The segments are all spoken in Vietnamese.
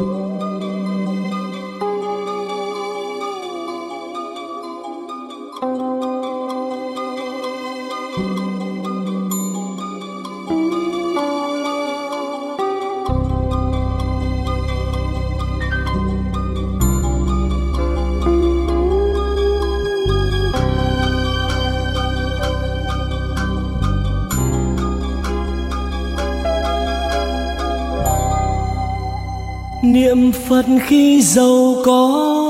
Niệm Phật khi giàu có,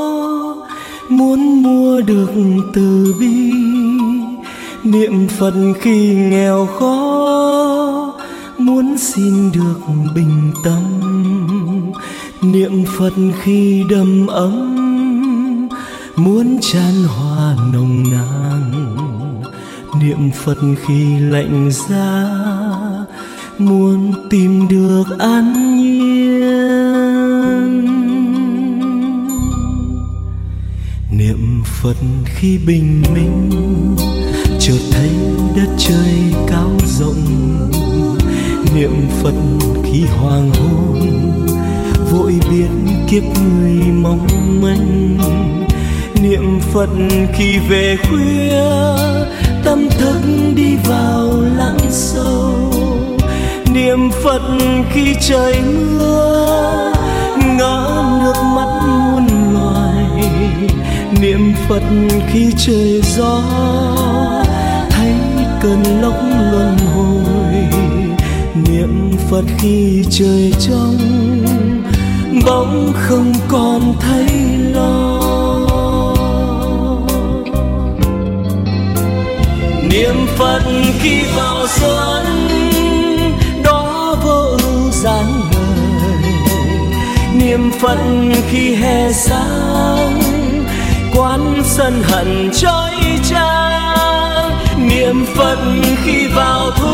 muốn mua được từ bi. Niệm Phật khi nghèo khó, muốn xin được bình tâm. Niệm Phật khi đầm ấm, muốn chan hòa nồng nàn. Niệm Phật khi lạnh giá, muốn tìm được an nhiên. Niệm Phật khi bình minh, chợt thấy đất trời cao rộng. Niệm Phật khi hoàng hôn, vội biết kiếp người mong manh. Niệm Phật khi về khuya, tâm thức đi vào lặng sâu. Niệm Phật khi trời mưa, ngỡ nước mắt muôn loài. Niệm Phật khi trời gió, thấy cơn lốc luân hồi. Niệm Phật khi trời trong, bỗng không còn thấy lo. Niệm Phật khi vào xuân, đó vô ưu dáng người. Niệm Phật khi hè sáng, quán sân hận trói trang. Niệm Phật khi vào thu,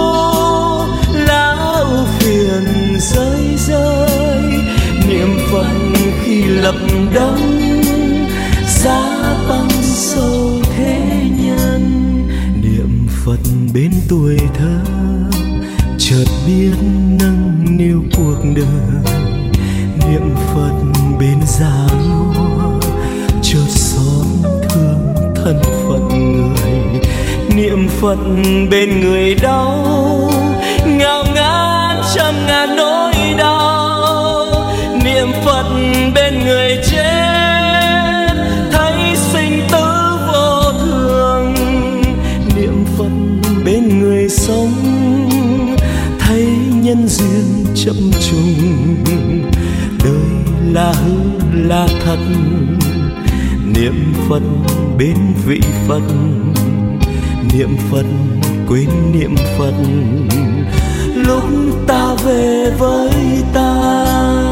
lá ưu phiền rơi rơi. Niệm Phật khi lập đông, giá băng sâu thế nhân. Niệm Phật bên tuổi thơ, chợt biết nâng niu cuộc đời. Niệm Phật bên già nua, chợt xót thương thân phận người. Niệm Phật bên người đau, ngao ngán trăm ngàn nỗi đau. Niệm Phật bên người chết, thấy sinh tử vô thường. Niệm Phật bên người sống, thấy nhân duyên chậm trùng. Đời là hư là thật, niệm Phật bên vị Phật. Niệm Phật quên niệm Phật, lúc ta về với ta.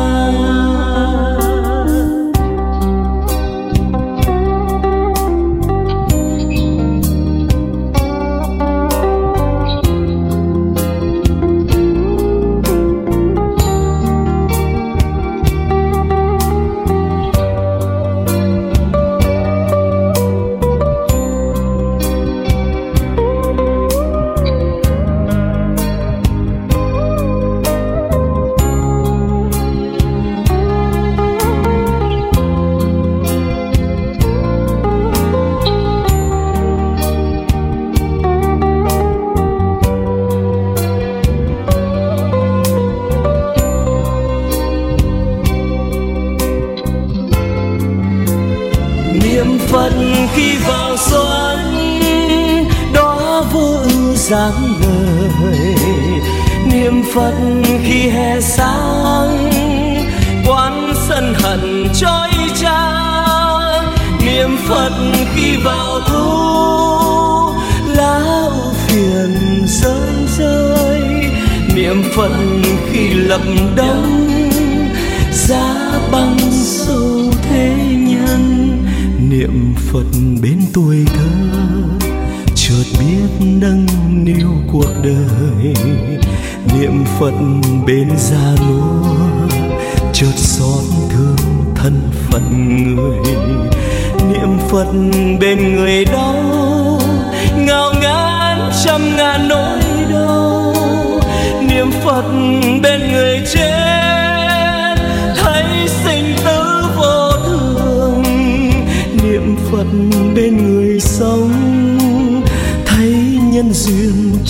Niệm Phật khi vào xuân, đó vô ưu dáng người. Niệm Phật khi hè sáng, quán sân hận trói trang. Niệm Phật khi vào thu, lá ưu phiền rơi rơi. Niệm Phật khi lập đông, giá băng sâu thế nhân. Niệm Phật bên tuổi thơ, chợt biết nâng niu cuộc đời. Niệm Phật bên già nua, chợt xót thương thân phận người. Niệm Phật bên người đau, ngao ngán trăm ngàn nỗi đau. Niệm Phật bên người chết, thấy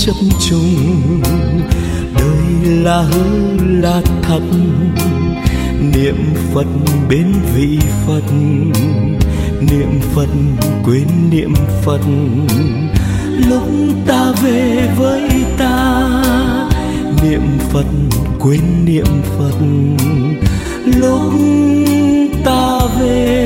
chấp chung. Đời là hư là thật, niệm Phật bên vị Phật, niệm Phật quên niệm Phật. Lúc ta về với ta, niệm Phật quên niệm Phật. Lúc ta về